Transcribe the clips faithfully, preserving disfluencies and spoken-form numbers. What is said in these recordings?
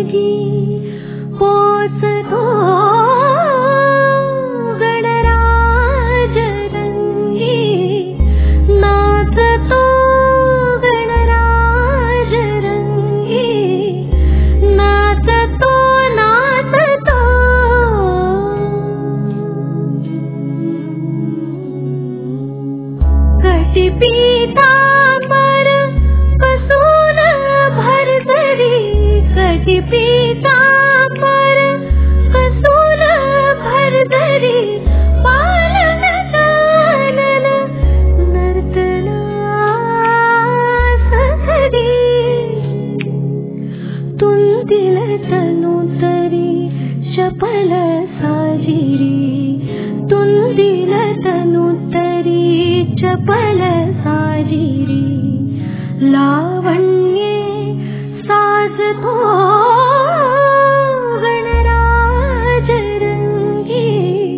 पोचतो गणराजरंगी, नाचतो गणराजरंगी, नाचतो नाचतो. कटिपीतांबर कसून भरदरी, कटिपीतांबर कसून भरदरी, पालन कानन नर्तनास धरी. तुंदिल तनुतरी चपल साजिरी, तुंदिल तनुतरी चपल साजिरी. लावण्ये साजतो गणराजरंगी,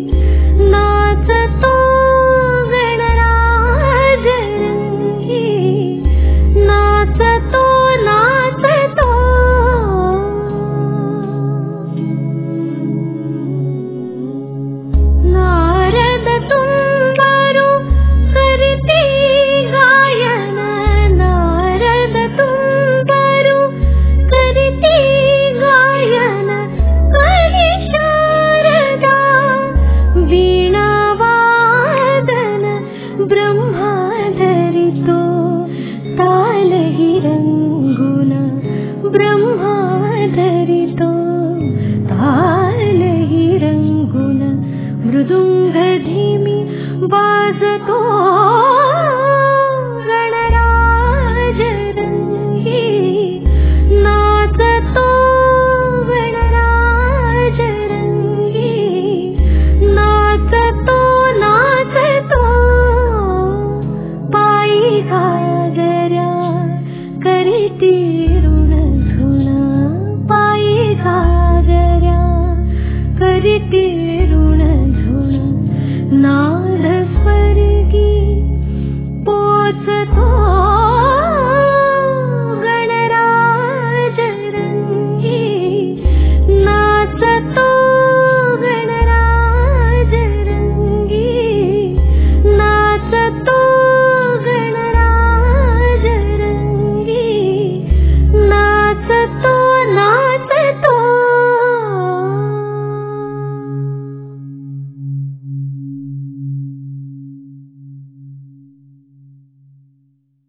नाचतो गणराजरंगी, नाचतो नाचतो. नारद तुम्बारू करती गायन, नारद तुम्बारू करती गायन. करी शारदा वीणा वादन, ब्रह्मा धरितो ताल हिरंगुन, ब्रह्मा धरितो ताल हिरंगुन. मृदुंग धीमी बाजतो गणराजरंगी, नाचतो गणराजरंगी, नाचतो नाचतो. पायी घागऱ्या करती ऋणधुना, पायी घागऱ्या करती